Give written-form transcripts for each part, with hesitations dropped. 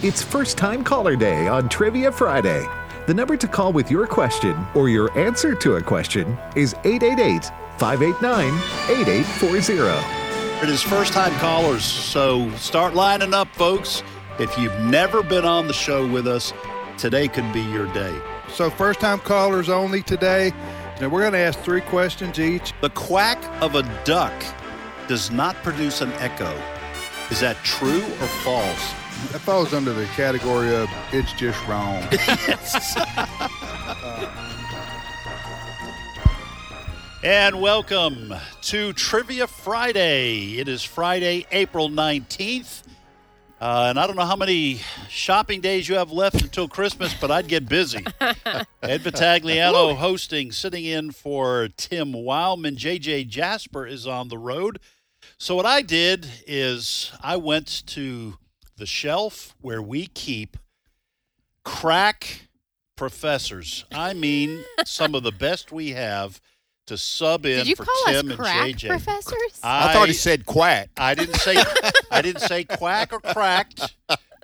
It's First Time Caller Day on Trivia Friday. The number to call with your question or your answer to a question is 888-589-8840. It is first-time callers, so start lining up, folks. If you've never been on the show with us, today could be your day. So first-time callers only today. Now we're going to ask 3 questions each. The quack of a duck does not produce an echo. Is that true or false? That falls under the category of it's just wrong. Yes. And welcome to Trivia Friday. It is Friday, April 19th. And I don't know how many shopping days you have left until Christmas, but I'd get busy. Ed Vitagliano hosting, sitting in for Tim Wildman. JJ Jasper is on the road. So what I did is I went to the shelf where we keep crack professors. I mean, some of the best we have to sub in for Tim and JJ. Professors? I thought he said quack. I didn't say quack or cracked.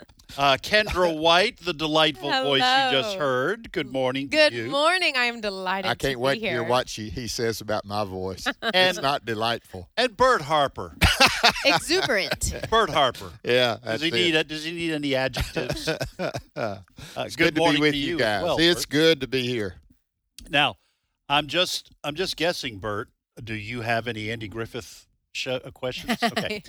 Kendra White, the delightful voice you just heard. Good morning. Good to you. morning. I am delighted. I can't wait to here. hear what he says about my voice. It's not delightful. And Bert Harper. Exuberant. Bert Harper. Yeah, Does he need any adjectives? It's good to be with you guys. Well, it's good to be here. Now, I'm just guessing, Bert. Do you have any Andy Griffith questions? Okay.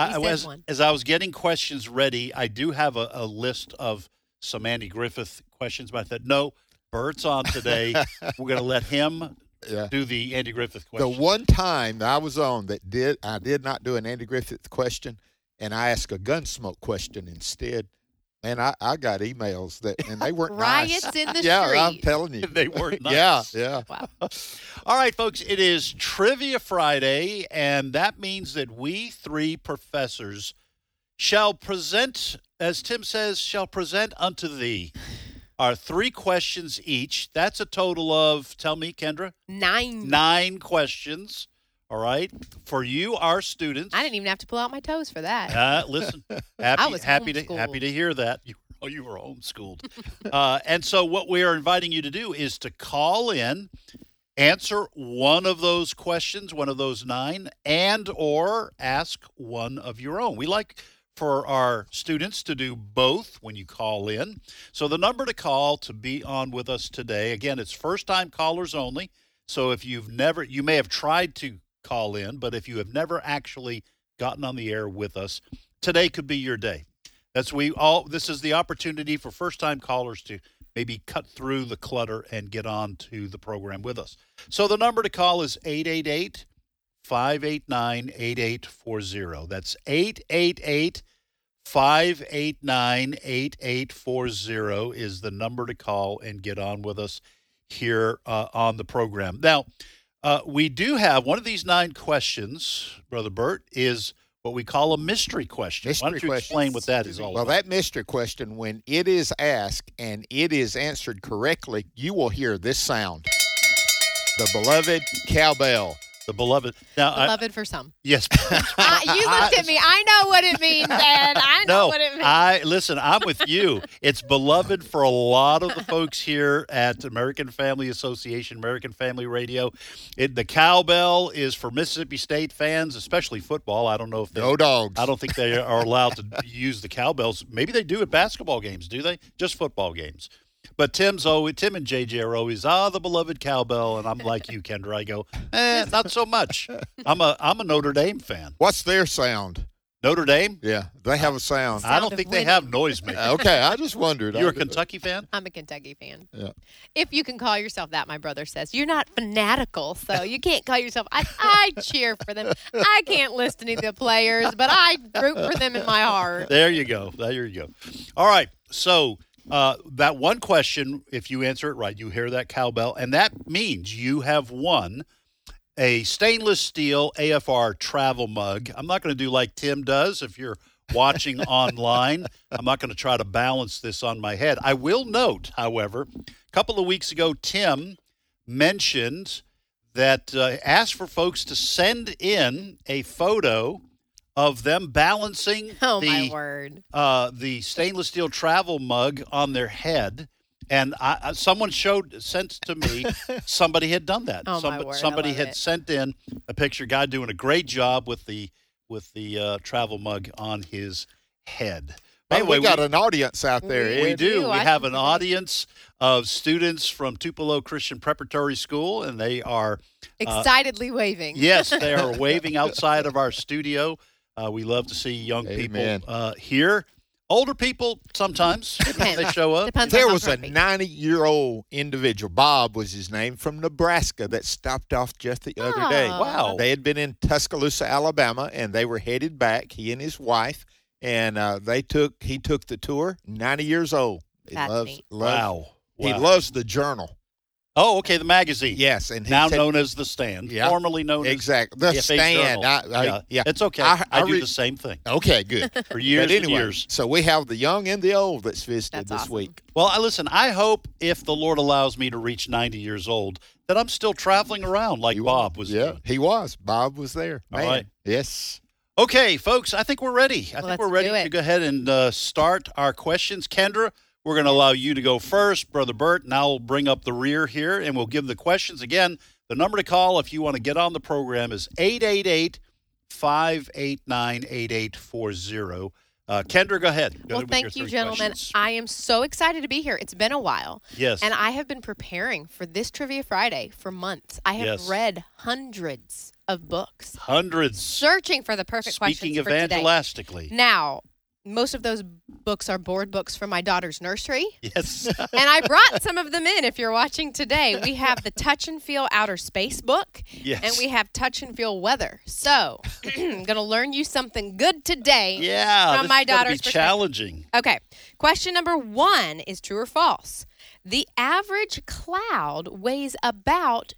As I was getting questions ready, I do have a list of some Andy Griffith questions, but I thought, no, Bert's on today. We're going to let him do the Andy Griffith question. The one time that I was on I did not do an Andy Griffith question, and I asked a Gunsmoke question instead. And I got emails and they weren't Riots nice. in the Yeah, street. I'm telling you. They weren't nice. Yeah. Wow. All right, folks, it is Trivia Friday, and that means that we 3 professors shall present, as Tim says, shall present unto thee our 3 questions each. That's a total of, tell me, Kendra? 9. 9 questions. All right, for you, our students. I didn't even have to pull out my toes for that. Listen, I was happy homeschooled. to hear that. You were homeschooled. And so what we are inviting you to do is to call in, answer one of those questions, one of those 9, and or ask one of your own. We like for our students to do both when you call in. So the number to call to be on with us today, again, it's first-time callers only. So if you may have tried to call in, but if you have never actually gotten on the air with us, today could be your day. This is the opportunity for first-time callers to maybe cut through the clutter and get on to the program with us. So the number to call is 888-589-8840. That's 888-589-8840 is the number to call and get on with us here on the program. Now, we do have one of these 9 questions, Brother Bert, is what we call a mystery question. Why don't you explain what that is all about? Well, that mystery question, when it is asked and it is answered correctly, you will hear this sound. The beloved cowbell. The beloved. Now, Beloved for some. Yes. You looked at me. I know what it means, Ed. I know what it means. Listen, I'm with you. It's beloved for a lot of the folks here at American Family Association, American Family Radio. The cowbell is for Mississippi State fans, especially football. I don't know if No dogs. I don't think they are allowed to use the cowbells. Maybe they do at basketball games, do they? Just football games. But Tim and JJ are always, the beloved cowbell, and I'm like you, Kendra. I go, not so much. I'm a Notre Dame fan. What's their sound? Notre Dame? Yeah, they have a sound. I don't think they have noisemakers. Okay, I just wondered. You're a Kentucky fan? I'm a Kentucky fan. Yeah. If you can call yourself that, my brother says. You're not fanatical, so you can't call yourself. I cheer for them. I can't list any of the players, but I root for them in my heart. There you go. All right, so that one question, if you answer it right, you hear that cowbell, and that means you have won a stainless steel AFR travel mug. I'm not going to do like Tim does if you're watching online. I'm not going to try to balance this on my head. I will note, however, a couple of weeks ago, Tim mentioned that asked for folks to send in a photo of them balancing Oh, my word. the stainless steel travel mug on their head. And someone sent to me, somebody had done that. Oh, my word, I Somebody love had it. sent in a picture, guy doing a great job with the travel mug on his head. By Hey, the way, we got an audience out there, we Ed. do. We I have think an we do. audience of students from Tupelo Christian Preparatory School, and they are, Excitedly waving. yes, they are waving outside of our studio. We love to see young Amen. people here. Older people sometimes when they show up. Depends There on how was a grumpy. 90-year-old individual, Bob was his name, from Nebraska that stopped off just the other day. Oh. Wow. They had been in Tuscaloosa, Alabama, and they were headed back, he and his wife, and he took the tour, 90 years old. He That's neat. Wow. He Wow. loves the Journal. Oh, okay, the magazine. Yes, and he Now said- known as The Stand, Yeah. formerly known exactly as the FA Stand. Journal. Yeah, It's okay. I I do read- the same thing Okay, good. for years But anyway, and years. so we have the young and the old that's visited That's this awesome. week. Well, listen, I hope if the Lord allows me to reach 90 years old that I'm still traveling around like Bob was Yeah, doing. he was. Bob was there. All Man. right. Yes. Okay, folks, I think we're ready. I think let's we're ready do it. to go ahead and start our questions. Kendra, we're going to allow you to go first. Brother Bert, now we'll bring up the rear here, and we'll give the questions. Again, the number to call if you want to get on the program is 888-589-8840. Kendra, go ahead. Go Well, with your thank you, three gentlemen. questions. I am so excited to be here. It's been a while. Yes. And I have been preparing for this Trivia Friday for months. I have Yes. read hundreds of books, Hundreds. searching for the perfect Speaking questions for today. evangelistically. Now, most of those books are board books from my daughter's nursery. Yes. And I brought some of them in if you're watching today. We have the Touch and Feel Outer Space book. Yes. And we have Touch and Feel Weather. So, I'm going to learn you something good today. Yeah. From this my is gonna daughter's be perspective. challenging. Okay. Question number 1 is true or false. The average cloud weighs about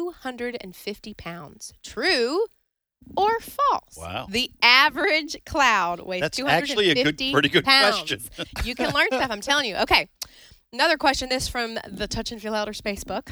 250 pounds. True or false? Wow. The average cloud weighs That's 250 actually a pretty good pounds. question. You can learn stuff, I'm telling you. Okay. Another question, this from the Touch and Feel Outer Space book.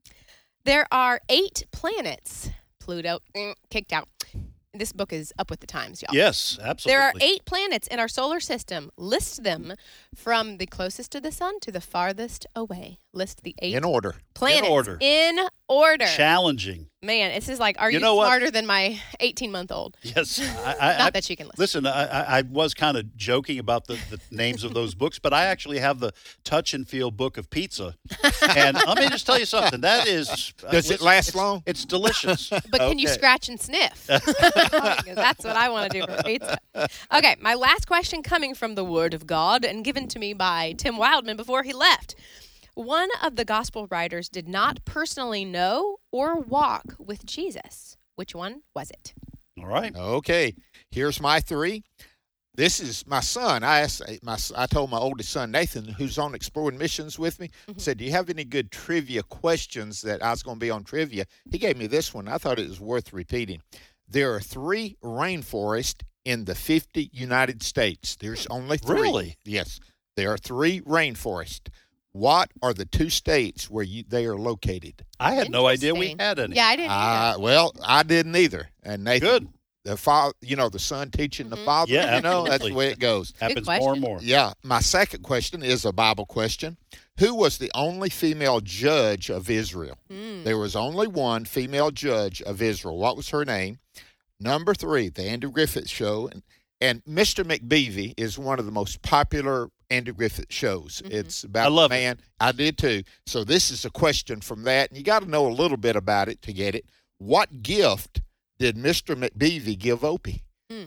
There are 8 planets. Pluto, kicked out. This book is up with the times, y'all. Yes, absolutely. There are 8 planets in our solar system. List them from the closest to the sun to the farthest away. List the 8 In order. planets. order. In order. Challenging. Man, this is like, are You you, know what? smarter than my 18-month-old? Yes. Not that she can listen. Listen, I was kind of joking about the names of those books, but I actually have the Touch and Feel book of pizza. And let me just tell you something. That is. Does it last long? It's delicious. But can you Okay. scratch and sniff? Because that's what I want to do for pizza. Okay, my last question coming from the Word of God and given to me by Tim Wildman before he left. One of the gospel writers did not personally know or walk with Jesus. Which one was it? All right. Okay. Here's my 3. This is my son. I told my oldest son, Nathan, who's on Exploring Missions with me, said, do you have any good trivia questions that I was going to be on trivia? He gave me this one. I thought it was worth repeating. There are 3 rainforests in the 50 United States. There's only 3. Really? Yes. There are 3 rainforests. What are the 2 states where they are located? I had no idea we Interesting. had any. Yeah, I didn't either. Well, I didn't either. And Nathan, Good. the father, the son teaching the father. Yeah, that's absolutely. the way it goes. Happens question. more and more. Yeah. My second question is a Bible question. Who was the only female judge of Israel? There was only one female judge of Israel. What was her name? Number 3, the Andy Griffith Show. And Mr. McBeavy is one of the most popular Andy Griffith shows. It's about I love the it. man. I did too. So this is a question from that. And you got to know a little bit about it to get it. What gift did Mr. McBeavy give Opie?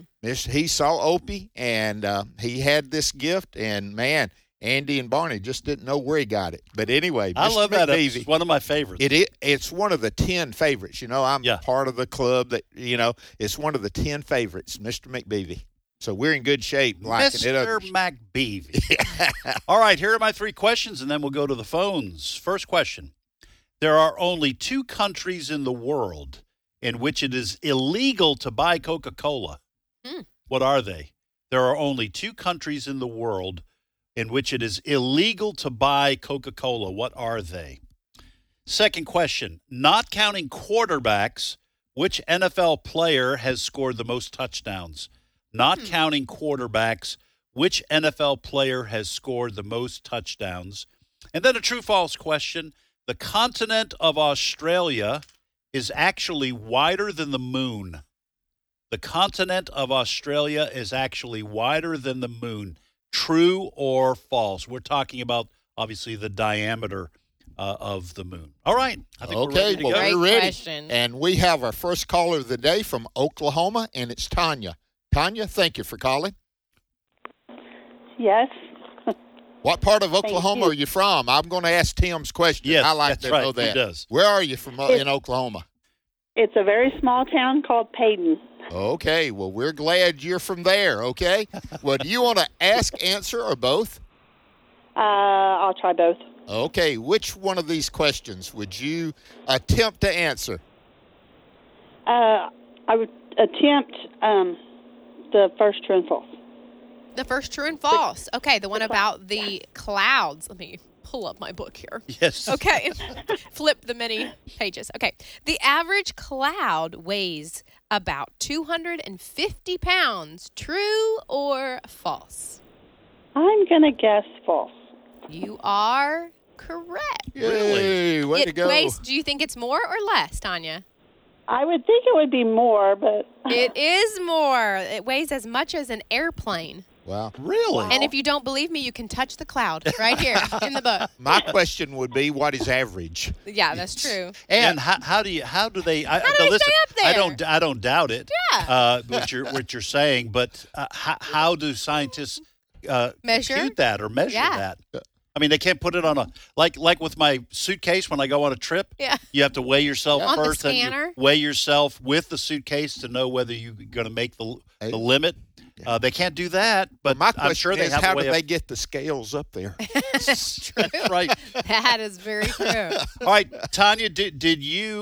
He saw Opie, and he had this gift. And, man, Andy and Barney just didn't know where he got it. But anyway, I Mr. love that. McBeavy, It's one of my favorites. it's one of the 10 favorites. I'm Yeah. part of the club that, it's one of the 10 favorites, Mr. McBeavy. So we're in good shape. Liking it. Mr. McBeavy. All right, here are my 3 questions, and then we'll go to the phones. First question. There are only 2 countries in the world in which it is illegal to buy Coca-Cola. What are they? There are only 2 countries in the world in which it is illegal to buy Coca-Cola. What are they? Second question. Not counting quarterbacks, which NFL player has scored the most touchdowns? not counting quarterbacks, which NFL player has scored the most touchdowns? And then a true-false question. The continent of Australia is actually wider than the moon. The continent of Australia is actually wider than the moon. True or false? We're talking about, obviously, the diameter of the moon. All right. I think we're ready to go. Great we're ready. question. And we have our first caller of the day from Oklahoma, and it's Tanya. Tanya, thank you for calling. Yes. What part of Oklahoma you. are you from? I'm going to ask Tim's question. Yes, I like that's to right. know He that. does. Where are you from in Oklahoma? It's a very small town called Payton. Okay. Well, we're glad you're from there, okay? Well, do you want to ask, answer, or both? I'll try both. Okay. Which one of these questions would you attempt to answer? I would attempt the first true and false. The first true and false. Okay, the one about the clouds. Let me pull up my book here. Yes. Okay. Flip the many pages. Okay. The average cloud weighs about 250 pounds. True or false? I'm going to guess false. You are correct. Yay, way to It go. weighs, do you think it's more or less, Tanya? I would think it would be more, but It is more. It weighs as much as an airplane. Wow. Really? And if you don't believe me, you can touch the cloud right here in the book. My question would be, what is average? Yeah, that's true. And how do they? How do they listen, stay up there? I don't doubt it. Yeah. What you're saying, but how do scientists Measure? compute that or measure Yeah. that? I mean, they can't put it on a like with my suitcase when I go on a trip. Yeah. You have to weigh yourself On the first, and scanner? you weigh yourself with the suitcase to know whether you're going to make the limit. They can't do that, but My question I'm sure they is, have how a way do of. they get the scales up there? That's right. That is very true. All right, Tanya, did you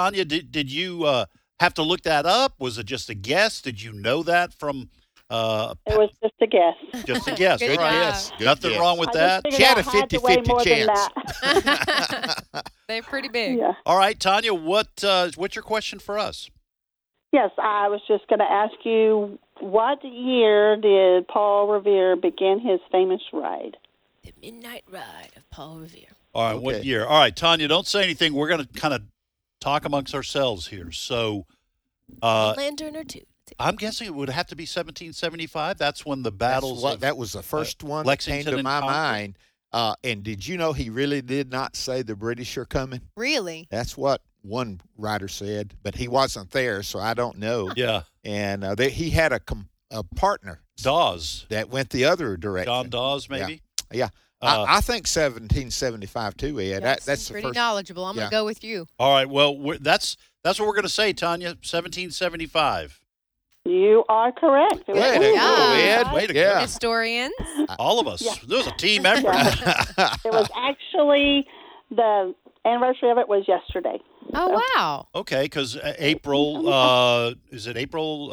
have to look that up? Was it just a guess? Did you know that from it was just a guess. just a guess? Good All right. job. Yes. Good Nothing guess. wrong with I that. just She had figured a I had to weigh 50-50 more than chance. that. They're pretty big. Yeah. All right, Tanya, what's your question for us? Yes, I was just going to ask you, what year did Paul Revere begin his famous ride? The Midnight Ride of Paul Revere. All right, what Okay. year? All right, Tanya, don't say anything. We're going to kind of talk amongst ourselves here. So Lantern or two. I'm guessing it would have to be 1775. That's when the battles of That was the first one that Lexington came to and my Concord. mind. And did you know he really did not say the British are coming? Really? That's what one writer said, but he wasn't there, so I don't know. Yeah, And he had a partner Dawes. that went the other direction. John Dawes, maybe? Yeah. I think 1775 too, Ed. That's the pretty first. knowledgeable. I'm Yeah. going to go with you. All right, well, that's what we're going to say, Tanya, 1775. You are correct. It was Way to go, Yeah. Ed. Way to Yeah. Historians. All of us. Yeah. It was a team effort. It was actually, the anniversary of it was yesterday. Oh, wow. Okay, because April, is it April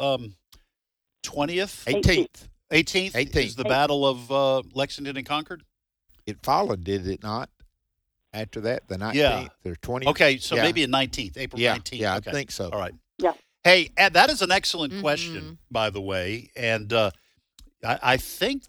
20th? 18th. 18th? 18th. Is the Battle of Lexington and Concord? It followed, did it not? After that, the 19th Yeah. or 20th. Okay, so Yeah. maybe a 19th, April Yeah, 19th. yeah, Okay. I think so. All right. Yeah. Hey, Ed, that is an excellent question, by the way. And I think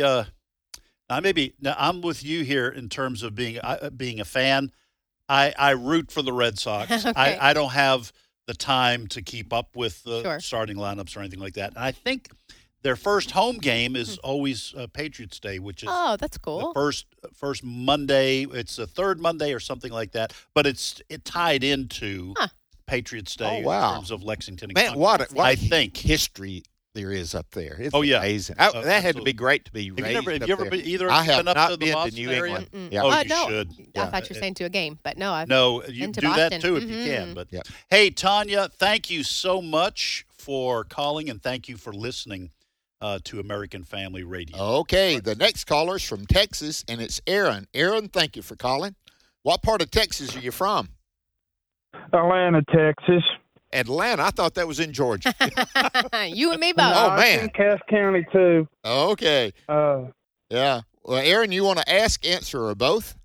I'm with you here in terms of being a fan. I root for the Red Sox. Okay. I don't have the time to keep up with the Sure. starting lineups or anything like that. And I think their first home game is always Patriots Day, which is Oh, that's the cool. first Monday. It's the third Monday or something like that. But it tied into Patriots Day Oh, wow. in terms of Lexington. And Man, Concord. what I think. history there is up there. It's Oh, yeah. amazing. That had to absolutely. be great to be Have you raised ever, up ever there. been either? I have been up not to the been to Boston New area? England. Mm-mm. Yeah. Oh, you no. should. I Yeah. thought you were saying to a game, but no, I've No, you Been to do Boston. that too if you Mhm. can. But Yep. hey, Tanya, thank you so much for calling and thank you for listening to American Family Radio. Okay, the next caller's from Texas, and it's Aaron. Aaron, thank you for calling. What part of Texas are you from? Atlanta, Texas. Atlanta. I thought that was in Georgia. you and me both. Oh, I'm man. in Cass County too. Okay. Uh, Yeah. Well, Aaron, you want to ask, answer, or both?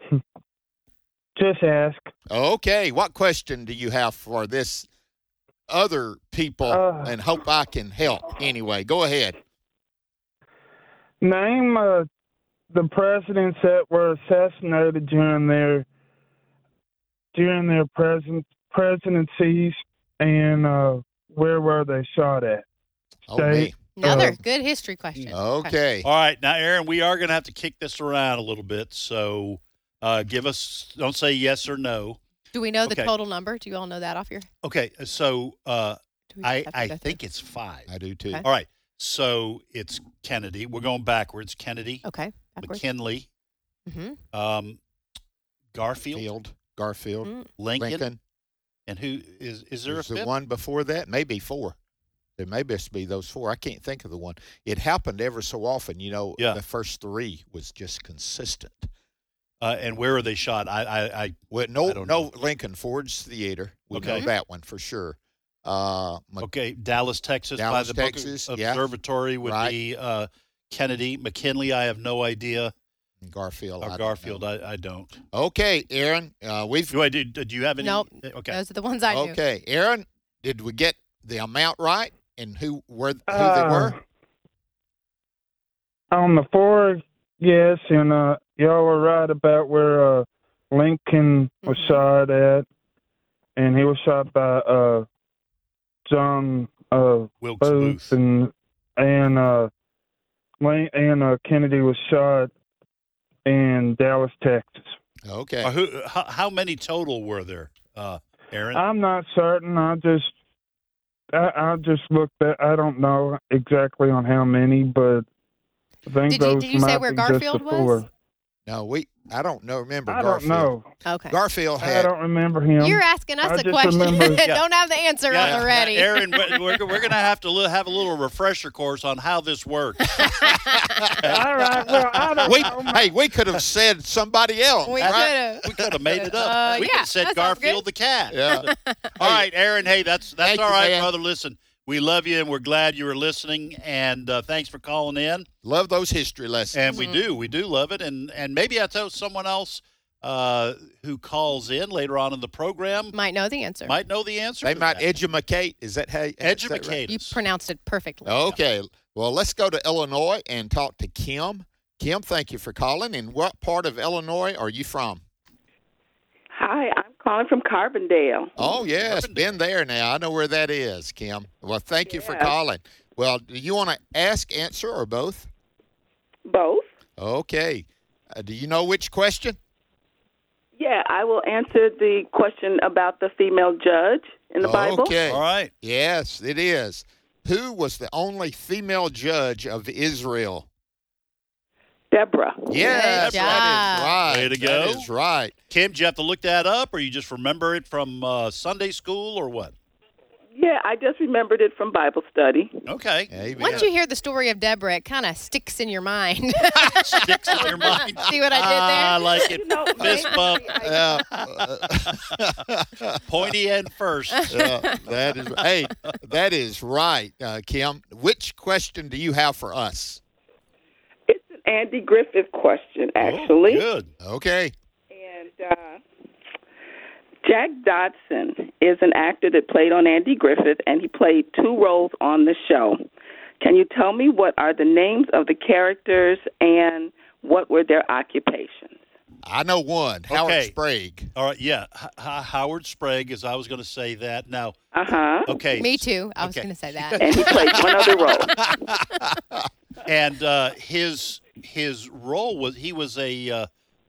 just ask. Okay. What question do you have for this other people and hope I can help. Anyway, go ahead. Name the presidents that were assassinated during their presidencies, and where were they shot at? Oh, me. Another good history question. Okay. All right, now, Aaron, we are going to have to kick this around a little bit. So don't say yes or no. Do we know the Okay. total number? Do you all know that off your? Okay, so Do we have to I go think through? it's 5. I do too. Okay. All right, so it's Kennedy. We're going backwards. Kennedy, Okay. Backwards. McKinley, Mm-hmm. Garfield, Garfield, Mm. Lincoln, and who is there a Is the fifth? one before that? Maybe 4. There may best be those 4. I can't think of the one. It happened ever so often. Yeah. The first 3 was just consistent. And where are they shot? I Well, I no, don't no, know. Lincoln Ford's Theater. We know Okay. that one for sure. okay, Dallas, Texas, by Dallas, the Texas, Book yeah. Observatory would Right. be Kennedy, McKinley. I have no idea. Garfield. I Or don't Garfield, know. I don't. Okay, Aaron. We've Do you have any? Nope. Okay. Those are the ones I knew. okay, Aaron. Did we get the amount right and who they were? On the 4, yes, and y'all were right about where Lincoln was shot at, and he was shot by John Wilkes Booth, Booth. and Kennedy was shot in Dallas, Texas. Okay. How many total were there, Aaron? I'm not certain. I just looked at. I don't know exactly on how many, but I think Did you those say might where be just Garfield the was? 4. No, I don't know. Remember I Garfield? don't know. Okay. Garfield I had. don't remember him. You're asking us I a just question. remember- Don't have the answer on the ready. Aaron, we're going to have to have a little refresher course on how this works. All right. Well, I don't know. Hey, we could have said somebody else. We right? could have. We could have made it up. We could yeah, have said that sounds Garfield good. the cat. Yeah. All right, Aaron. Hey, that's Thank all you, right, man. brother. Listen, we love you, and we're glad you were listening. And thanks for calling in. Love those history lessons. And we do love it. And maybe I tell someone else who calls in later on in the program Might know the answer. might know the answer. They to might that. edumacate. Is that how? Is that Educate right? You us. pronounced it perfectly. Okay. Well, let's go to Illinois and talk to Kim. Kim, thank you for calling. And what part of Illinois are you from? Hi, I'm calling from Carbondale. Oh, yes. Been there now. I know where that is, Kim. Well, thank you for Yeah. calling. Well, do you want to ask, answer, or both? Both? Okay. Do you know which question? Yeah, I will answer the question about the female judge in the Bible. Okay. All right. Yes, it is. Who was the only female judge of Israel? Deborah. Yes, Good that is right. Way to go. That is right. Kim, do you have to look that up, or you just remember it from Sunday school, or what? Yeah, I just remembered it from Bible study. Okay. Amen. Once you hear the story of Deborah, it kind of sticks in your mind. Sticks in your mind. See what I did there? I like it. You know, Fist bump. Yeah. Pointy end first. Yeah, that is hey, that is right, Kim. Which question do you have for us? It's an Andy Griffith question, actually. Good. Okay. And Jack Dodson is an actor that played on Andy Griffith, and he played 2 roles on the show. Can you tell me what are the names of the characters and what were their occupations? I know one. Howard Okay. Sprague. All right. Yeah. Howard Sprague, as I was going to say that. Now, Uh-huh. okay. Me too. I was Okay. going to say that. And he played one other role. And his role was he was a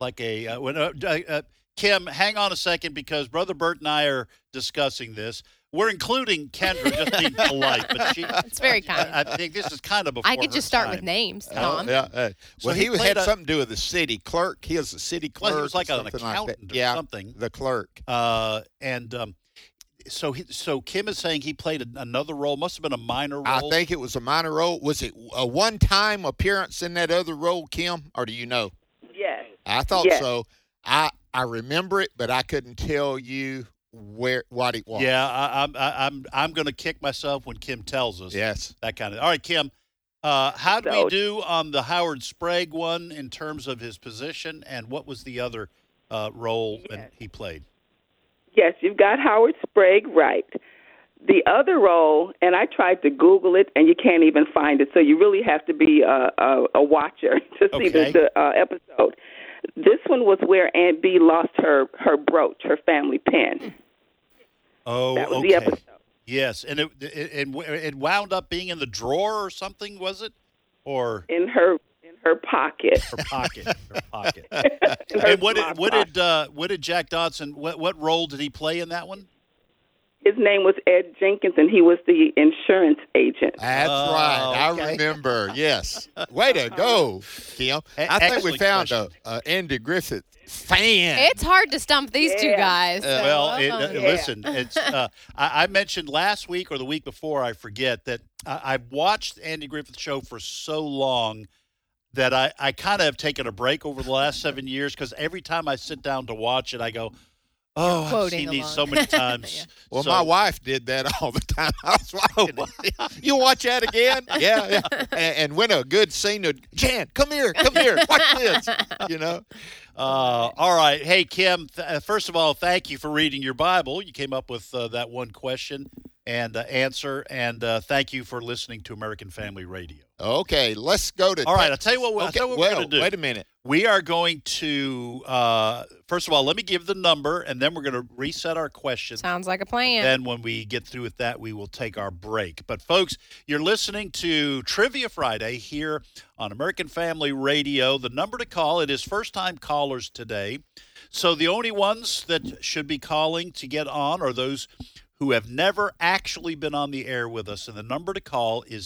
Kim, hang on a second, because Brother Bert and I are discussing this. We're including Kendra, just being polite, but It's very kind. I think this is kind of before I could her just start time. with names, Tom. Yeah. So Well, he he played had a- something to do with the city clerk. He was the city clerk. Well, he was like or an something like accountant that. or Yeah, something. the clerk. So Kim is saying he played another role. Must have been a minor role. I think it was a minor role. Was it a one-time appearance in that other role, Kim, or do you know? Yes. I thought Yes. so. I remember it, but I couldn't tell you what it was. Yeah, I'm going to kick myself when Kim tells us. Yes. That kind of. All right, Kim. How did we So- do on the Howard Sprague one in terms of his position, and what was the other role that he played? Yes, you've got Howard Sprague right. The other role, and I tried to Google it, and you can't even find it. So you really have to be a watcher to see the episode. This one was where Aunt Bee lost her brooch, her family pin. Oh, that was the episode. Yes, and it wound up being in the drawer or something, was it? Or in her pocket. Her pocket. And what did Jack Dodson? What role did he play in that one? His name was Ed Jenkins, and he was the insurance agent. That's right. I remember. Yes. Way to go, Kim. I think we found a Andy Griffith fan. It's hard to stump these two guys. So. Listen. It's I mentioned last week or the week before, I forget, that I've watched the Andy Griffith Show for so long that I kind of have taken a break over the last 7 years, because every time I sit down to watch it, I go, I've seen these so many times. Yeah. Well, my wife did that all the time. I was watching it. You watch that again? Yeah. And when a good scene, Jan, come here, watch this. All right. Hey, Kim, first of all, thank you for reading your Bible. You came up with that one question and answer, and thank you for listening to American Family Radio. Okay, let's go to All right, I'll tell you what we're going to do. Wait a minute. We are going to, first of all, let me give the number, and then we're going to reset our question. Sounds like a plan. Then when we get through with that, we will take our break. But, folks, you're listening to Trivia Friday here on American Family Radio. The number to call, it is first-time callers today. So the only ones that should be calling to get on are those who have never actually been on the air with us. And the number to call is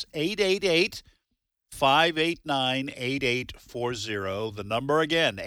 888-589-8840. The number again,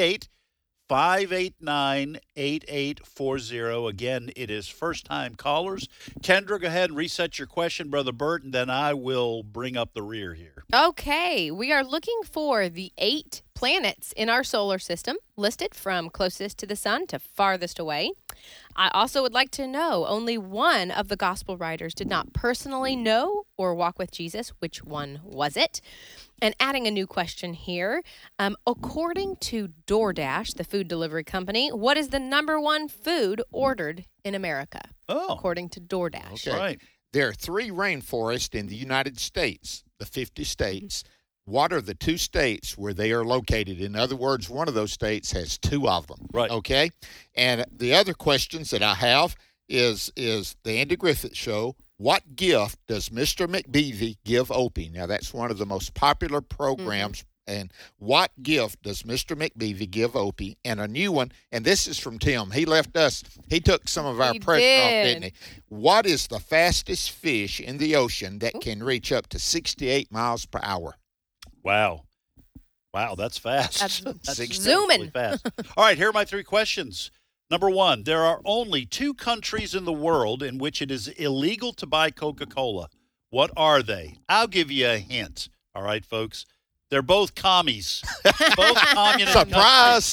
888-589-8840. Again, it is first-time callers. Kendra, go ahead and reset your question, Brother Bert, and then I will bring up the rear here. Okay, we are looking for the 8 planets in our solar system, listed from closest to the sun to farthest away. I also would like to know, only one of the gospel writers did not personally know or walk with Jesus. Which one was it? And adding a new question here, according to DoorDash, the food delivery company, what is the number one food ordered in America? According to DoorDash. Okay. Right. There are 3 rainforests in the United States, the 50 states. What are the 2 states where they are located? In other words, one of those states has 2 of them. Right. Okay? And the other questions that I have is the Andy Griffith Show. What gift does Mr. McBeavy give Opie? Now, that's one of the most popular programs. And what gift does Mr. McBeavy give Opie? And a new one, and this is from Tim. He left us. He took some of our pressure off, didn't he? What is the fastest fish in the ocean that can reach up to 68 miles per hour? Wow, that's fast. That's zooming. Really fast. All right, here are my 3 questions. Number 1, there are only 2 countries in the world in which it is illegal to buy Coca-Cola. What are they? I'll give you a hint. All right, folks. They're both commies. Both communist countries.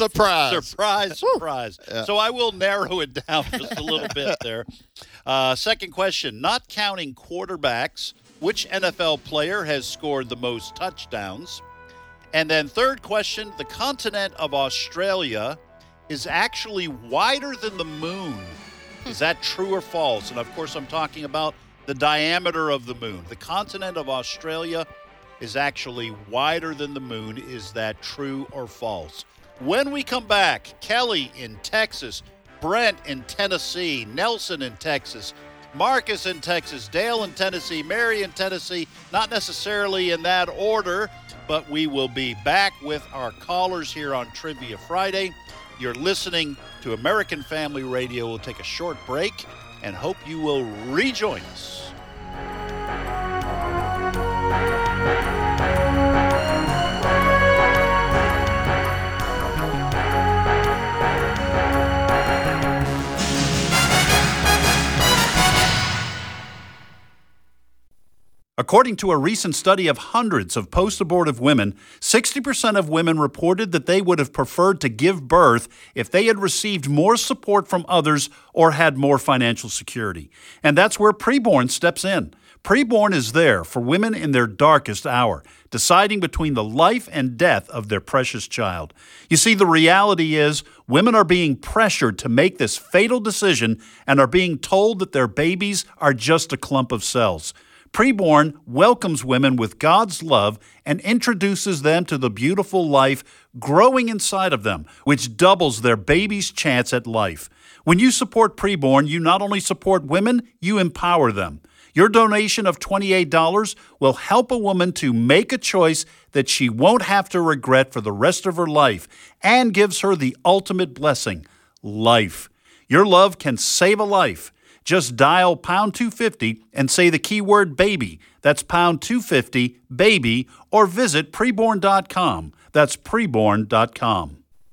Surprise. Yeah. So I will narrow it down just a little bit there. Second question, not counting quarterbacks, which NFL player has scored the most touchdowns? And then third question, the continent of Australia is actually wider than the moon. Is that true or false? And, of course, I'm talking about the diameter of the moon. The continent of Australia is actually wider than the moon. Is that true or false? When we come back, Kelly in Texas, Brent in Tennessee, Nelson in Texas, Marcus in Texas, Dale in Tennessee, Mary in Tennessee, not necessarily in that order, but we will be back with our callers here on Trivia Friday. You're listening to American Family Radio. We'll take a short break and hope you will rejoin us. According to a recent study of hundreds of post-abortive women, 60% of women reported that they would have preferred to give birth if they had received more support from others or had more financial security. And that's where Preborn steps in. Preborn is there for women in their darkest hour, deciding between the life and death of their precious child. You see, the reality is women are being pressured to make this fatal decision and are being told that their babies are just a clump of cells. Preborn welcomes women with God's love and introduces them to the beautiful life growing inside of them, which doubles their baby's chance at life. When you support Preborn, you not only support women, you empower them. Your donation of $28 will help a woman to make a choice that she won't have to regret for the rest of her life and gives her the ultimate blessing, life. Your love can save a life. Just dial pound 250 and say the keyword baby. That's pound 250 baby, or visit preborn.com. That's preborn.com.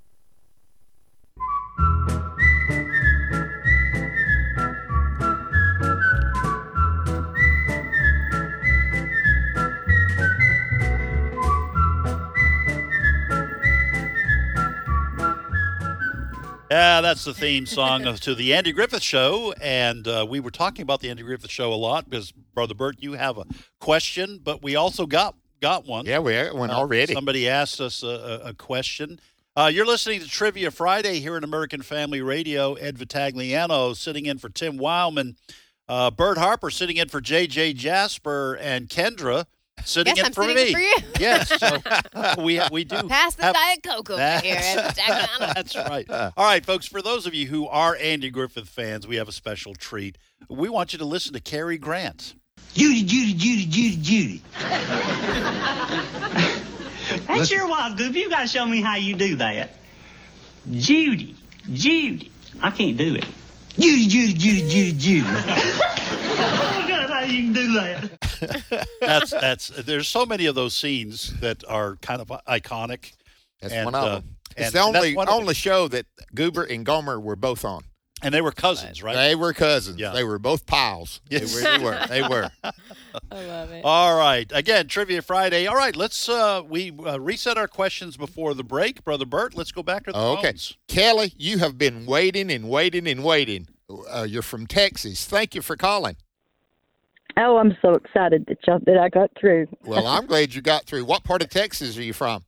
Yeah, that's the theme song to the Andy Griffith Show, and we were talking about the Andy Griffith Show a lot because, Brother Bert, you have a question, but we also got one. Yeah, we got one already. Somebody asked us a question. You're listening to Trivia Friday here in American Family Radio. Ed Vitagliano sitting in for Tim Wildman. Bert Harper sitting in for J.J. Jasper, and Kendra sitting in for me. For you. Yes, so we do. Pass the Diet Coke over here. That's right. All right, folks, for those of you who are Andy Griffith fans, we have a special treat. We want you to listen to Cary Grant. Judy, Judy, Judy, Judy, Judy. That sure was, Goofy. You got to show me how you do that. Judy, Judy. I can't do it. Judy, Judy, Judy, Judy, Judy. Oh, God, how you can do that. That's. There's so many of those scenes that are kind of iconic. That's one of them. It's the only show that Goober and Gomer were both on. And they were cousins, right? They were cousins. Yeah. They were both pals. Yes. They were. They were. I love it. All right. Again, Trivia Friday. All right, let's we reset our questions before the break. Brother Bert, let's go back to the phones. Kelly, you have been waiting and waiting and waiting. You're from Texas. Thank you for calling. Oh, I'm so excited that I got through. Well, I'm glad you got through. What part of Texas are you from?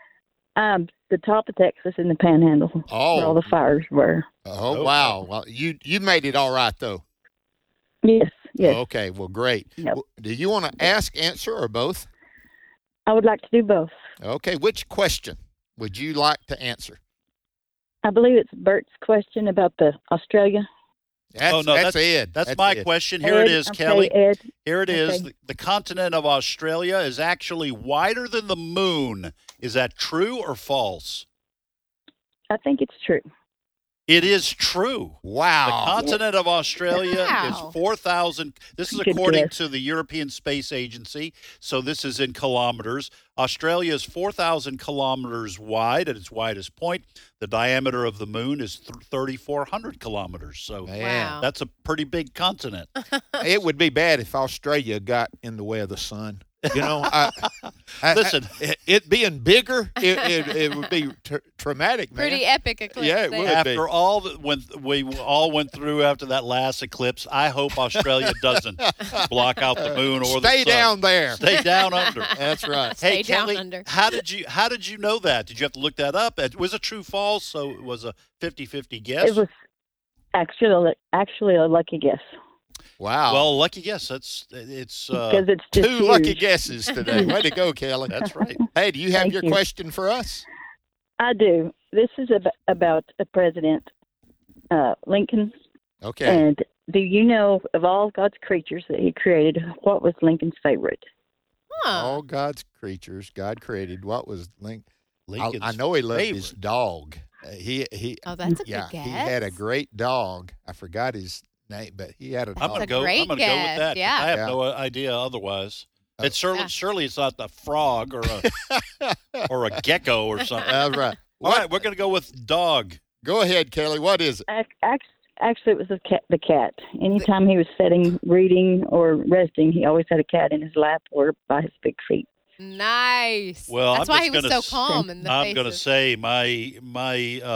The top of Texas in the Panhandle, where all the fires were. Oh, wow. Well, you made it all right, though. Yes. Okay, well, great. Yep. Do you want to ask, answer, or both? I would like to do both. Okay, which question would you like to answer? I believe it's Bert's question about the Australia. That's Ed. That's my Ed. question. Here Ed, it is, okay, Kelly. Ed. Here it is. Okay. The continent of Australia is actually wider than the moon. Is that true or false? I think it's true. It is true. Wow. The continent of Australia is 4,000. This is Good according guess. to the European Space Agency. So this is in kilometers. Australia is 4,000 kilometers wide at its widest point. The diameter of the moon is 3,400 kilometers. So that's a pretty big continent. It would be bad if Australia got in the way of the sun. You know, listen, it being bigger, it would be traumatic, man. Pretty epic eclipse. Yeah, it would after all that we all went through after that last eclipse, I hope Australia doesn't block out the moon or the sun. Stay down there. Stay down under. That's right. Hey, Stay down Kelly, under. how did you know that? Did you have to look that up? It was a true false, so it was a 50-50 guess. It was actually a lucky guess. Wow. Well, lucky guess. It's Because it's just two huge. lucky guesses today. Way to go, Kelly. That's right. Hey, do you have Thank your you. question for us? I do. This is about a president, Lincoln. Okay. And do you know, of all God's creatures that he created, what was Lincoln's favorite? All God's creatures God created. What was Lincoln's I know he loved favorite. his dog. He Oh, that's a yeah, good guess. he had a great dog. I forgot his name, but he had a I'm dog. gonna a go. great I'm gonna go with guess, that. yeah. I have Yeah. no idea otherwise. Oh. It's surely it's not the frog or a gecko or something. That's right. All right, we're gonna go with dog. Go ahead, Kelly. What is it? Actually, it was the cat. Anytime he was sitting, reading, or resting, he always had a cat in his lap or by his big feet. Nice. Well, That's I'm why just he was gonna so calm in the I'm face gonna of- say my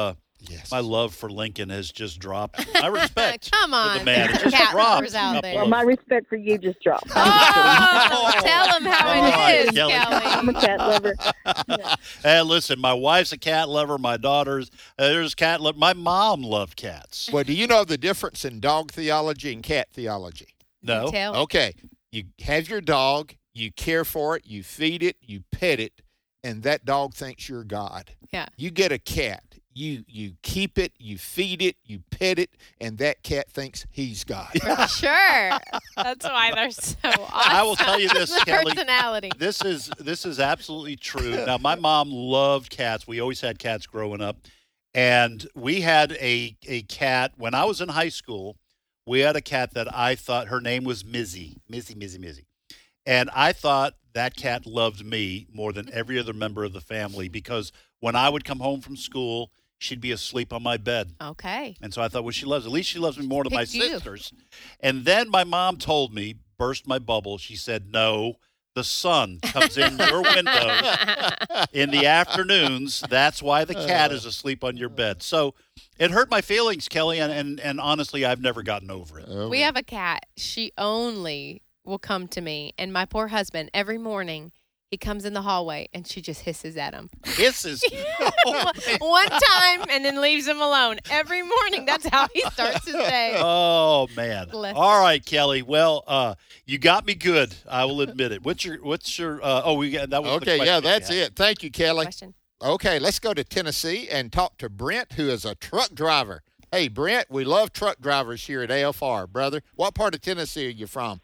Yes. My love for Lincoln has just dropped. My respect Come for on, the man has just cat dropped. lovers out there. Well, my respect for you just dropped. Oh, tell them how All right, it is, Kelly. I'm a Kelly. cat lover. And listen, my wife's a cat lover. My daughter's there's cat lover. My mom loved cats. Well, do you know the difference in dog theology and cat theology? No. Tell. Okay. You have your dog, you care for it, you feed it, you pet it, and that dog thinks you're God. Yeah. You get a cat. You keep it, you feed it, you pet it, and that cat thinks he's God. For sure. That's why they're so awesome. I will tell you this, The Kelly. personality. This is absolutely true. Now, my mom loved cats. We always had cats growing up. And we had a cat when I was in high school. We had a cat that I thought her name was Mizzy. Mizzy. And I thought that cat loved me more than every other member of the family because when I would come home from school, she'd be asleep on my bed. Okay. And so I thought, well, at least she loves me more than my Picked you. sisters. And then my mom told me, burst my bubble. She said, no, the sun comes in your window in the afternoons. That's why the cat is asleep on your bed. So it hurt my feelings, Kelly, and honestly, I've never gotten over it. We have a cat. She only will come to me. And my poor husband, every morning, he comes in the hallway and she just hisses at him. Hisses. One time and then leaves him alone. Every morning. That's how he starts his day. Oh man! Bless All right, Kelly. Well, you got me good. I will admit it. What's your? We got that was the Okay, question yeah, we that's had. it. Thank you, Kelly. Question. Okay, let's go to Tennessee and talk to Brent, who is a truck driver. Hey, Brent, we love truck drivers here at AFR, brother. What part of Tennessee are you from?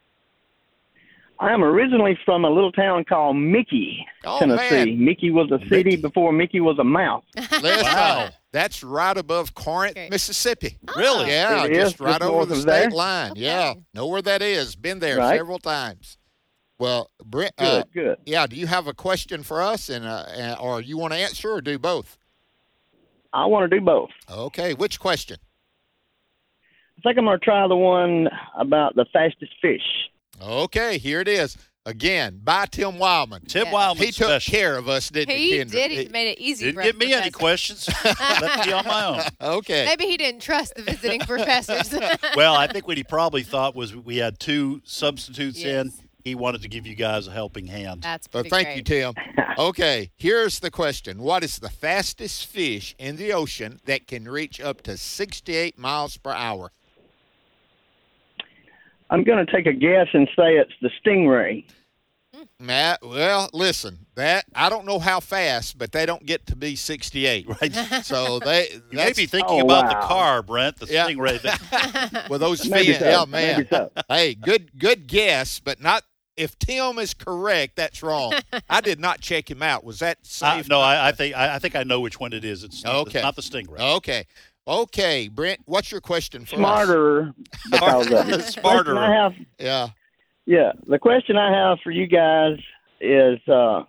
I am originally from a little town called Mickey, Oh, Tennessee. man. Mickey was a city before Mickey was a mouse. Listen, Wow. that's right above Corinth, Great. Mississippi. Really? Yeah, It is, just right just over north the of state there. line. Okay. Yeah, know where that is. Been there Right. several times. Well, Brent, Good. yeah, do you have a question for us, or you want to answer, or do both? I want to do both. Okay, which question? I think I'm going to try the one about the fastest fish. Okay, here it is. Again, by Tim Wildman. Tim Yeah. Wildman He took special. care of us, didn't he, He Kendra? did. He made it easy Didn't for us give me any professors. questions. Left me on my own. Okay. Maybe he didn't trust the visiting professors. Well, I think what he probably thought was we had two substitutes in. Yes. He wanted to give you guys a helping hand. That's Well, pretty thank great. you, Tim. Okay, here's the question. What is the fastest fish in the ocean that can reach up to 68 miles per hour? I'm going to take a guess and say it's the stingray. Matt, well, listen, that I don't know how fast, but they don't get to be 68. Right. So they You may be thinking Oh, about the wow. car, Brent, the Yeah. Stingray. That, with those Maybe fins. so. Yeah, man. Maybe so. Hey, good guess, but not if Tim is correct, that's wrong. I did not check him out. Was that safe? no, I think I know which one it is. It's not, Okay. it's not the Stingray. Okay, Brent, what's your question for us? Smarter because of it. Smarter. Question I have, Yeah. the question I have for you guys is a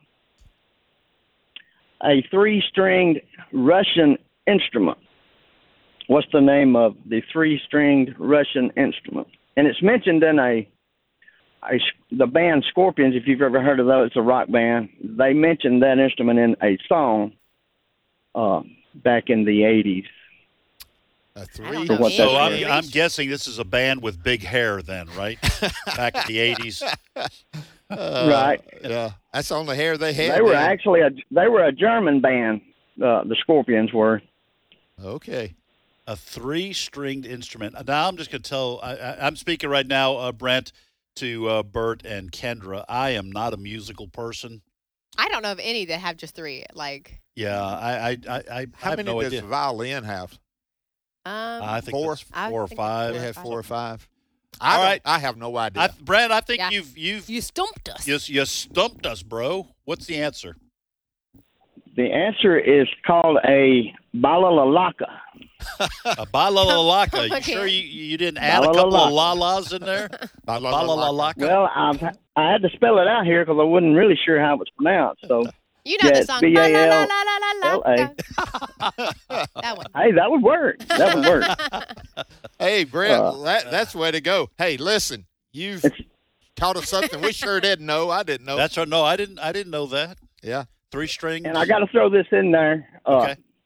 three-stringed Russian instrument. What's the name of the three-stringed Russian instrument? And it's mentioned in the band Scorpions, if you've ever heard of those. It's a rock band. They mentioned that instrument in a song back in the 80s. A I three. don't know what So that's I'm guessing this is a band with big hair then, right? Back in the 80s. Right. Yeah, that's on the hair they had. They were then. actually a German band. The Scorpions were. Okay. A three-stringed instrument. Now I'm just going to tell, I'm speaking right now, Brent, to Bert and Kendra. I am not a musical person. I don't know of any that have just three. Like, Yeah, I How have many no does idea. the violin have? I think Four? that's I 4 or think 5. They Four or have five. 4 or 5. All right. I have no idea. Brent, I think Yeah. you've you stumped us. you stumped us, bro. What's the answer? The answer is called a balalalaka. A balalalaka. Come You again. sure you didn't add a couple of Balalala. la-las in there? Balalalaka. Well, I had to spell it out here because I wasn't really sure how it was pronounced. So, You know Yeah, the it's song. B-A-L-L-A. That one. hey, that would work. That would work. Hey, Brent, that's the way to go. Hey, listen, you've taught us something we sure didn't know. I didn't know. That's right. No, I didn't know that. Yeah. 3 strings. And I got to throw this in there. Okay.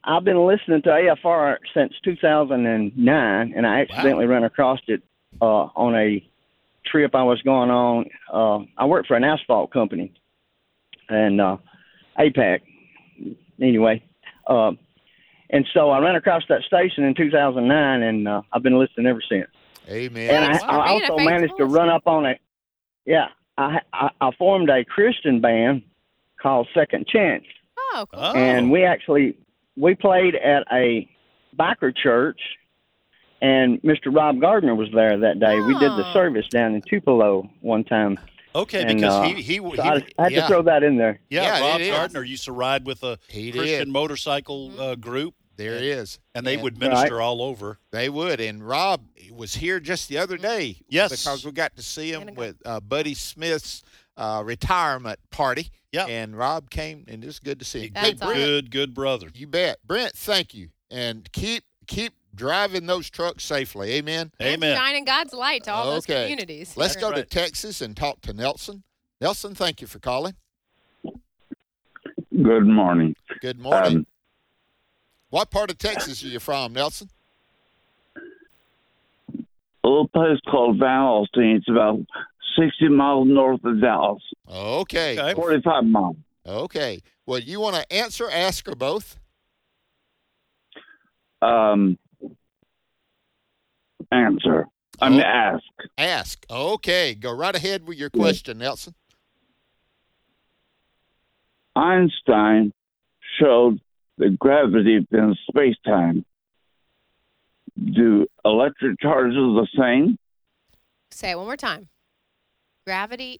I've been listening to AFR since 2009, and I accidentally ran across it on a trip I was going on. I work for an asphalt company, and APAC, anyway. And so I ran across that station in 2009, and I've been listening ever since. Amen. And I also managed to run up on it. Yeah, I formed a Christian band called Second Chance. Oh, cool. And we played at a biker church, and Mr. Rob Gardner was there that day. We did the service down in Tupelo one time. Okay, and, because he I had to throw that in there. Yeah, Rob Gardner used to ride with a Christian motorcycle group. There it is. And they would minister all over. They would. And Rob was here just the other day. Yes. Because we got to see him with Buddy Smith's retirement party. Yeah. And Rob came, and it was good to see him. Hey, Brent, good brother. You bet. Brent, thank you. And keep driving those trucks safely. Amen. Amen. Shining God's light to all those communities. Let's go to Texas and talk to Nelson. Nelson, thank you for calling. Good morning. Good morning. What part of Texas are you from, Nelson? A little place called Van Alstyne. It's about 60 miles north of Dallas. Okay. 45 miles. Okay. Well, you want to answer, ask, or both? Answer. I mean, ask. Ask. Okay. Go right ahead with your question, Nelson. Einstein showed that gravity in space-time. Do electric charges the same? Say it one more time. Gravity.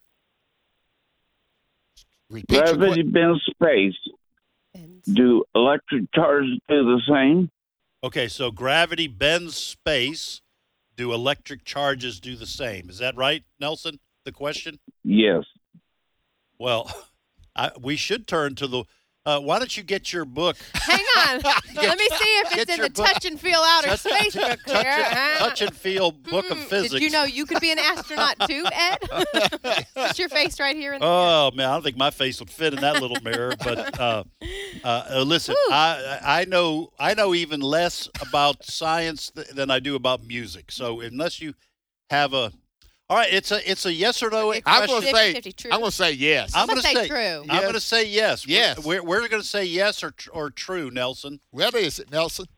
Gravity bends space. Do electric charges do the same? Okay, so gravity bends space. Do electric charges do the same? Is that right, Nelson, the question? Yes. Well, we should turn to the why don't you get your book? Hang on. Let me see if it's in the Touch and Feel Outer Space book here. Touch and Feel book of physics. Did you know you could be an astronaut too, Ed? Is your face right here? Oh, man, I don't think my face would fit in that little mirror. But listen, I know even less about science than I do about music. So unless you have all right, it's a yes or no question. I'm going to say yes. I'm going to say true. I'm going to say yes. Yes. We're going to say yes or true, Nelson. What is it, Nelson?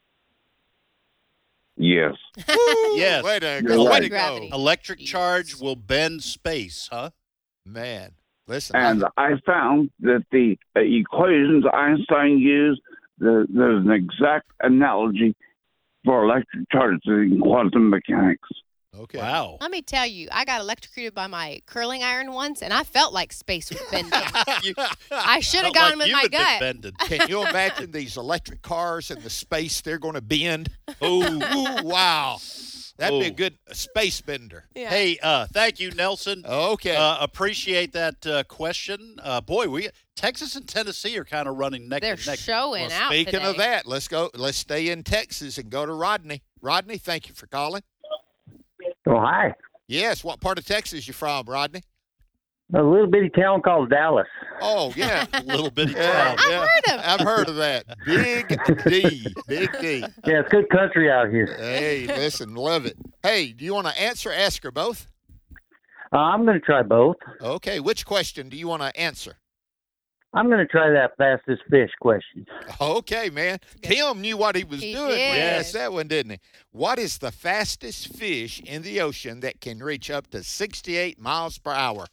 Yes. Yes. Way to go. Electric charge will bend space, huh? Man, listen. And I found that the equations Einstein used, there's an exact analogy for electric charges in quantum mechanics. Okay. Wow. Let me tell you, I got electrocuted by my curling iron once, and I felt like space was bending. I should have gone with my gut. Can you imagine these electric cars and the space they're going to bend? Ooh, wow. That'd be a good space bender. Yeah. Hey, thank you, Nelson. Okay. Appreciate that question. Boy, Texas and Tennessee are kind of running neck and neck. They're showing out Speaking today. of that, let's stay in Texas and go to Rodney. Rodney, thank you for calling. Oh, hi. Yes, what part of Texas you from, Rodney? A little bitty town called Dallas. Oh, yeah. Little bitty town. I've heard of that. Big D. Big D. Yeah, it's good country out here. Hey, listen, love it. Hey, do you want to answer, ask, or both? I'm going to try both. Okay, which question do you want to answer? I'm going to try that fastest fish question. Okay, man. Tim knew what he was doing when he asked that one, didn't he? What is the fastest fish in the ocean that can reach up to 68 miles per hour?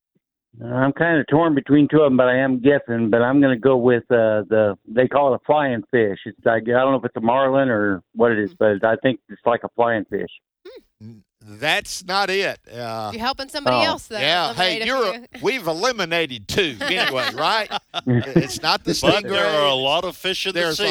I'm kind of torn between two of them, but I am guessing. But I'm going to go with they call it a flying fish. It's I don't know if it's a marlin or what it is, but I think it's like a flying fish. That's not it. You're helping somebody else, though. Yeah. Hey, we've eliminated two anyway, right? It's not the stingray. But there are a lot of fish in the sea.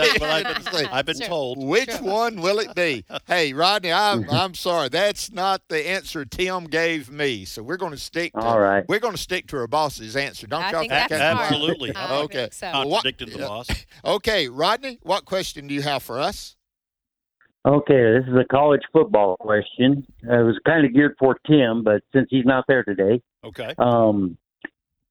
I've been told. Which one will it be? Hey, Rodney, I'm sorry. That's not the answer Tim gave me. So we're going to stick. All right. We're going to stick to our boss's answer. Don't y'all think that's that? Absolutely. Okay. Contradicting the boss. Okay, Rodney, what question do you have for us? Okay, this is a college football question. It was kind of geared for Tim, but since he's not there today. Okay.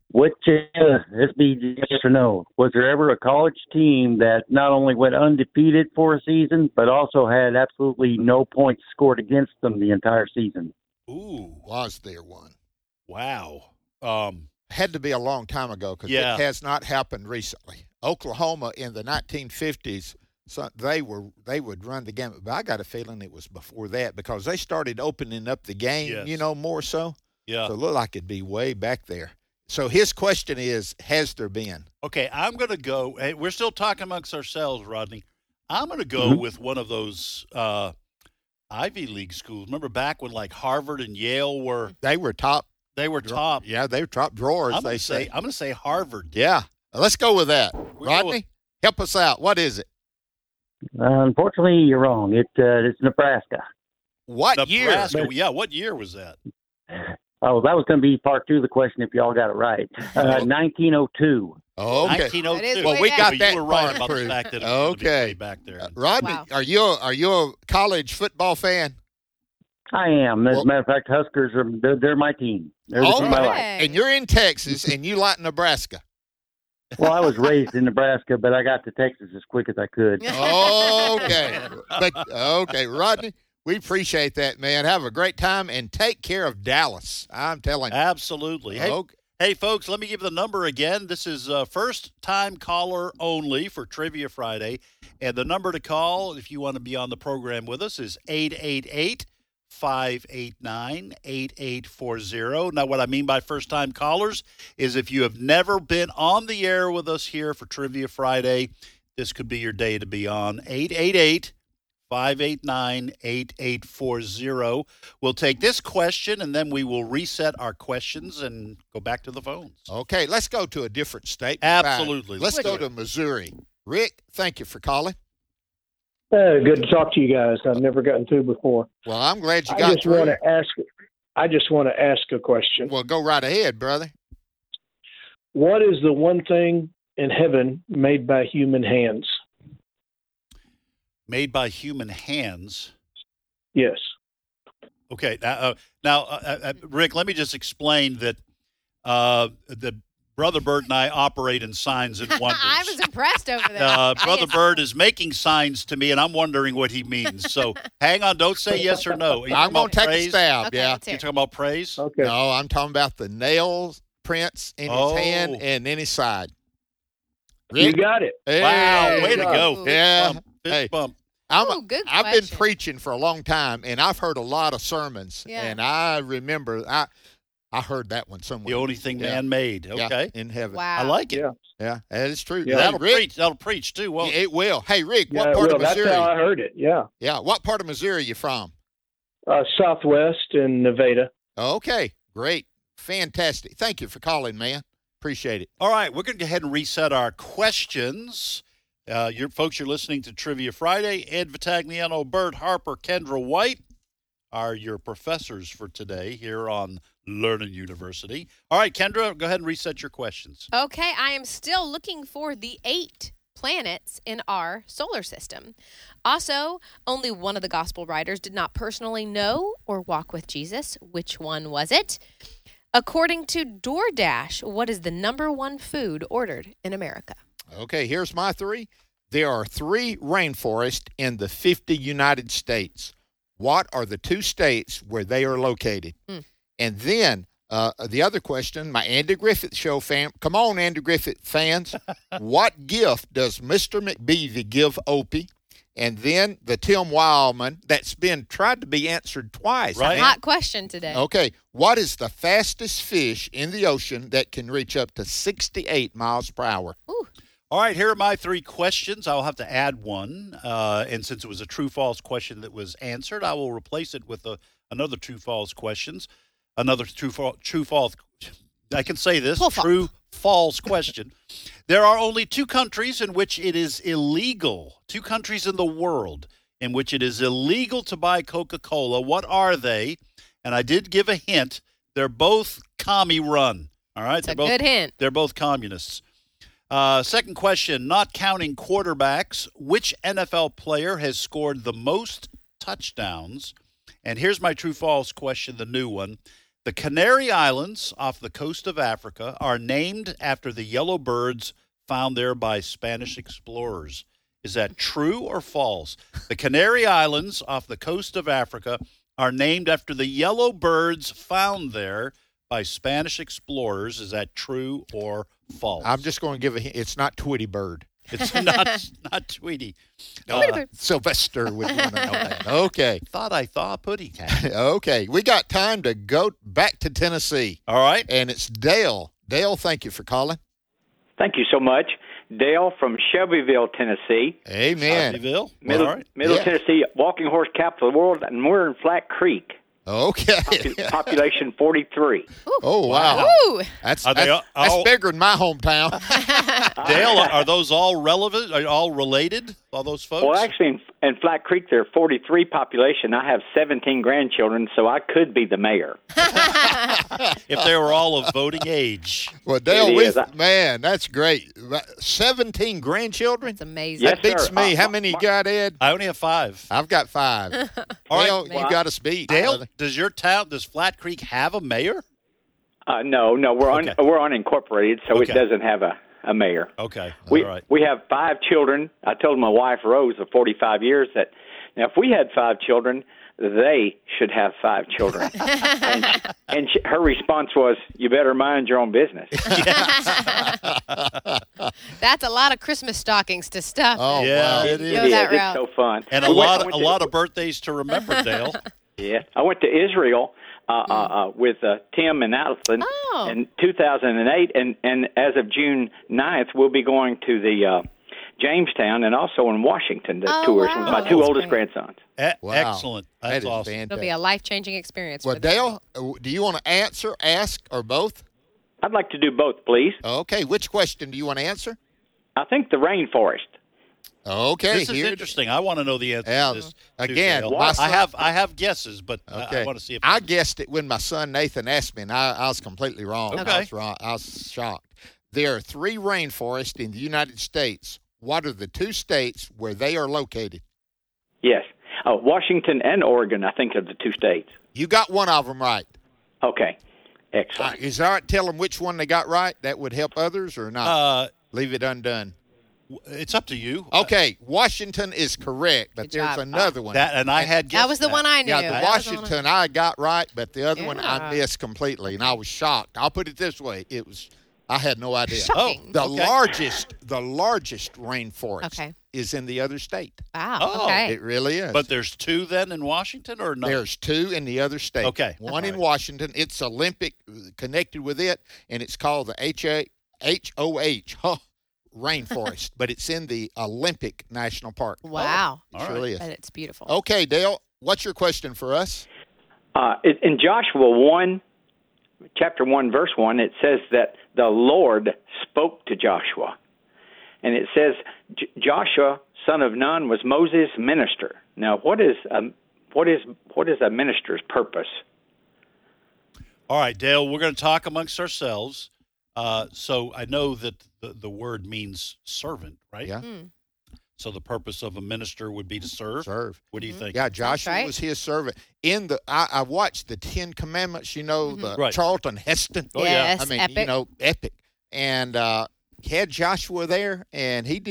This be yes or no. Was there ever a college team that not only went undefeated for a season, but also had absolutely no points scored against them the entire season? Ooh. Was there one? Wow. Had to be a long time ago because Yeah. it has not happened recently. Oklahoma in the 1950s, they would run the gamut, but I got a feeling it was before that because they started opening up the game, Yes. more so. Yeah. So it looked like it'd be way back there. So his question is, has there been? Okay, I'm going to go. Hey, we're still talking amongst ourselves, Rodney. I'm going to go with one of those Ivy League schools. Remember back when like Harvard and Yale were? They were top. They were top. Yeah, they were top drawers, I'm they gonna say. I'm going to say Harvard. Yeah. Let's go with that. We're Rodney, help us out. What is it? Unfortunately, you're wrong. It's Nebraska. What year? Nebraska. Yeah, what year was that? Oh, that was going to be part two of the question if y'all got it right. 1902. Oh, okay. 1902. Well, we got that You were right part about the approved. fact that it was gonna be Okay. way back there. Rodney, Wow. are you a college football fan? I am. As a matter of fact, Huskers they're my team. They're the team I like. And you're in Texas, and you like Nebraska. Well, I was raised in Nebraska, but I got to Texas as quick as I could. Okay. Okay, Rodney, we appreciate that, man. Have a great time, and take care of Dallas. I'm telling you. Absolutely. Hey, Okay. hey, folks, let me give the number again. This is first-time caller only for Trivia Friday. And the number to call, if you want to be on the program with us, is 888-589-8840. Now, what I mean by first-time callers is if you have never been on the air with us here for Trivia Friday, this could be your day to be on. 888-589-8840. We'll take this question, and then we will reset our questions and go back to the phones. Okay, let's go to a different state. Absolutely. Let's go to Missouri. Rick, thank you for calling. Good to talk to you guys. I've never gotten through before. Well, I'm glad you I got just through. want to ask. I just want to ask a question. Well, go right ahead, brother. What is the one thing in heaven made by human hands? Made by human hands. Yes. Okay. Now, Rick, let me just explain that Brother Bird and I operate in signs and wonders. I was impressed over there. Brother Bird is making signs to me, and I'm wondering what he means. So hang on. Don't say yes or no. I'm going to take a stab, Okay, yeah. let's hear You it. talking about praise? Okay. No, I'm talking about the nails prints in his hand and in his side. You Rick? got it. Wow. Hey. Way to go. Yeah. Fist bump. Fist Hey. bump. Ooh, good I've been question. preaching for a long time, and I've heard a lot of sermons. Yeah. And I remember I heard that one somewhere. The only thing Yeah. man made. Yeah, Okay. in heaven. Wow. I like it. Yeah. Yeah, that is true. Yeah. Hey, That'll Rick, preach. That'll preach too. Well, it will. Hey, Rick, Yeah, what part well, of that's Missouri? how I heard it. Yeah. Yeah, what part of Missouri are you from? Southwest in Nevada. Okay, great. Fantastic. Thank you for calling, man. Appreciate it. all right. We're going to go ahead and reset our questions. You're listening to Trivia Friday. Ed Vitagliano, Bert Harper, Kendra White are your professors for today here on Learning University. All right, Kendra, go ahead and reset your questions. Okay, I am still looking for the 8 planets in our solar system. Also, only one of the gospel writers did not personally know or walk with Jesus. Which one was it? According to DoorDash, what is the number one food ordered in America? Okay, here's my 3. There are 3 rainforests in the 50 United States. What are the 2 states where they are located? And then the other question, my Andy Griffith Show fan. Come on, Andy Griffith fans. What gift does Mr. McBeavy give Opie? And then the Tim Wildman that's been tried to be answered twice. Right. man. Hot question today. Okay, what is the fastest fish in the ocean that can reach up to 68 miles per hour? Ooh. All right, here are my 3 questions. I'll have to add one. And since it was a true-false question that was answered, I will replace it with another true-false questions. Another true-false. I can say this. True-false question. There are only 2 countries in which it is illegal. 2 countries in the world in which it is illegal to buy Coca-Cola. What are they? And I did give a hint. They're both commie-run. All right? That's a good hint. They're both communists. Second question, not counting quarterbacks, which NFL player has scored the most touchdowns? And here's my true-false question, the new one. The Canary Islands off the coast of Africa are named after the yellow birds found there by Spanish explorers. Is that true or false? The Canary Islands off the coast of Africa are named after the yellow birds found there by Spanish explorers. Is that true or false? I'm just going to give a hint. It's not Tweety Bird. It's not Tweety. Sylvester would want to know that. Okay. I thought Putty Cat. Okay. We got time to go back to Tennessee. All right. And it's Dale. Dale, thank you for calling. Thank you so much. Dale from Shelbyville, Tennessee. Amen. Shelbyville. Middle, All right. Middle Tennessee, walking horse capital of the world, and we're in Flat Creek. Okay. Population 43. Oh, wow. Ooh. That's all- bigger than my hometown. Dale, are those all relevant? Are all related? All those folks? Well, actually, in Flat Creek, there are 43 population. I have 17 grandchildren, so I could be the mayor. If they were all of voting age. Well, Dale, It is. man, that's great. 17 grandchildren? It's amazing. Yes, That beats sir. me. How many you got, Ed? I only have 5. I've got 5. All Dale, right. you got us beat. Dale, does Flat Creek have a mayor? No, we're unincorporated, so Okay. it doesn't have a mayor. Okay. We all right. we have 5 children. I told my wife Rose of 45 years that now if we had 5 children, they should have 5 children. and her response was, "You better mind your own business." That's a lot of Christmas stockings to stuff. Oh, Yeah, wow. it Go that It's route. so fun. And We a went- lot of birthdays to remember, Dale. Yeah, I went to Israel with Tim and Allison Oh. in 2008, and as of June 9th, we'll be going to the Jamestown and also in Washington, the Oh, tours wow. with my That's 2 oldest great. grandsons. Wow. Excellent. That's That is awesome. fantastic. It'll be a life-changing experience. Well, for them. Dale, do you want to answer, ask, or both? I'd like to do both, please. Okay. Which question do you want to answer? I think the rainforest. Okay. This is here- interesting. I want to know the answer Yeah, to this. too, again, Dale. my son- I have guesses, but Okay. I want to see if I guessed it when my son Nathan asked me, and I was completely wrong. Okay. I was wrong. I was shocked. There are 3 rainforests in the United States. What are the 2 states where they are located? Yes. Washington and Oregon, I think, are the 2 states. You got one of them right. Okay. Excellent. Is it all right to tell them which one they got right? That would help others or not? Leave it undone. It's up to you. Okay, Washington is correct, but Good there's job. another one. And I had guessed That was the one I knew. Yeah, the That was the one Washington I got right, but the other one I Yeah. missed completely, and I was shocked. I'll put it this way: I had no idea. Shocking. The Okay. largest rainforest Okay. is in the other state. Wow. Oh. Okay. It really is. But there's 2 then in Washington, or no? There's 2 in the other state. Okay. One in All right. Washington. It's Olympic, connected with it, and it's called the HOH rainforest, but it's in the Olympic National Park. Wow. It surely is. But it's beautiful. Okay, Dale, what's your question for us? In Joshua 1, chapter 1, verse 1, it says that the Lord spoke to Joshua. And it says Joshua, son of Nun, was Moses' minister. Now, what is a minister's purpose? All right, Dale, we're going to talk amongst ourselves. So I know that the word means servant, right? Yeah. So the purpose of a minister would be to serve. Serve. What do you think? Yeah, Joshua right. was his servant. I watched the 10 Commandments, the Right. Charlton Heston. Oh, yeah. Yes, I mean, epic. epic. And had Joshua there, and he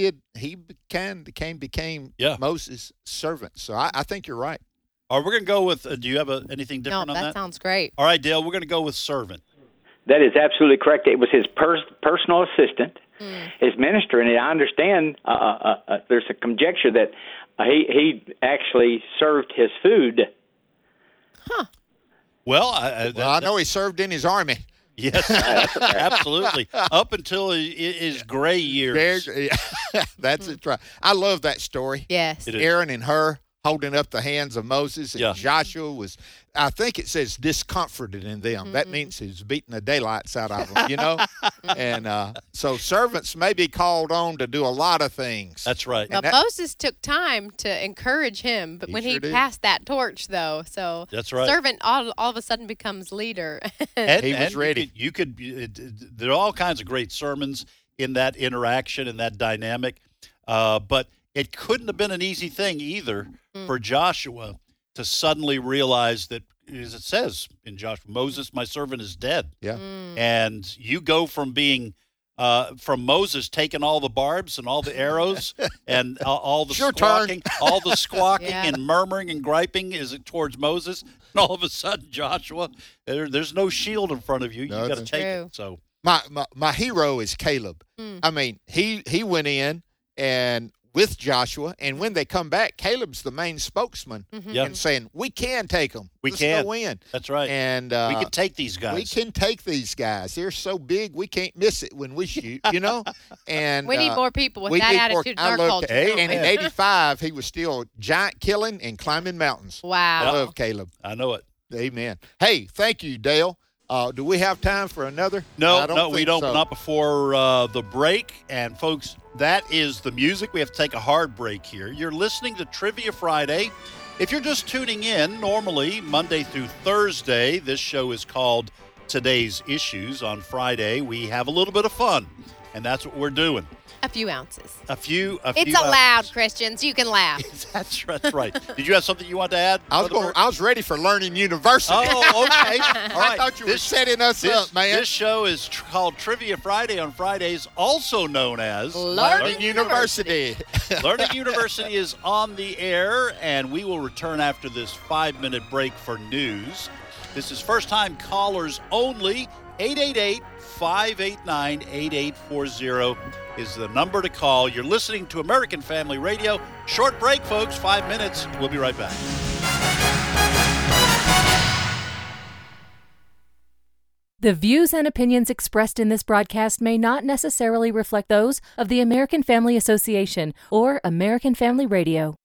became Yeah. Moses' servant. So I think you're right. All right, we're going to go with, do you have anything No, different on that that? sounds great. All right, Dale, we're going to go with servant. That is absolutely correct. It was his personal assistant, his minister, and I understand there's a conjecture that he actually served his food. Well, I know he served in his army. Yes, absolutely. Up until his gray years. That's it. Right. I love that story. Yes. It is. Aaron and her holding up the hands of Moses, and Yeah. Joshua was, I think it says, discomforted in them. That means he's beating the daylights out of them, And so servants may be called on to do a lot of things. That's right. Well, Moses took time to encourage him, but He when sure he did. passed that torch, though, so That's right. servant all of a sudden becomes leader. And, He was ready. You could there are all kinds of great sermons in that interaction and that dynamic, but it couldn't have been an easy thing either for Joshua to suddenly realize that as it says in Joshua, Moses, my servant, is dead. Yeah. And you go from being from Moses taking all the barbs and all the arrows and all the squawking, all the squawking and murmuring and griping is towards Moses. And all of a sudden, Joshua, there's no shield in front of you. You got to take it. So my hero is Caleb. I mean, he went in and with Joshua, and when they come back, Caleb's the main spokesman and saying, we can take them. Let's go in. That's right. And we can take these guys. We can take these guys. They're so big, we can't miss it when we shoot, you know? And we need more people with that attitude in our culture. And in 85, he was still giant killing and climbing mountains. Wow. I love Caleb. I know it. Amen. Hey, thank you, Dale. Do we have time for another? No, we don't. So. Not before the break. And, folks, that is the music. We have to take a hard break here. You're listening to Trivia Friday. If you're just tuning in, normally Monday through Thursday, this show is called Today's Issues. On Friday, we have a little bit of fun, and that's what we're doing. A few ounces. It's allowed, Christians. You can laugh. That's right. Did you have something you want to add? I was ready for Learning University. Oh, okay. All right. I thought you were setting us up, man. This show is called Trivia Friday on Fridays, also known as Learning University. Learning University is on the air, and we will return after this 5-minute break for news. This is first-time callers only. 888-589-8840 is the number to call. You're listening to American Family Radio. Short break, folks, 5 minutes. We'll be right back. The views and opinions expressed in this broadcast may not necessarily reflect those of the American Family Association or American Family Radio.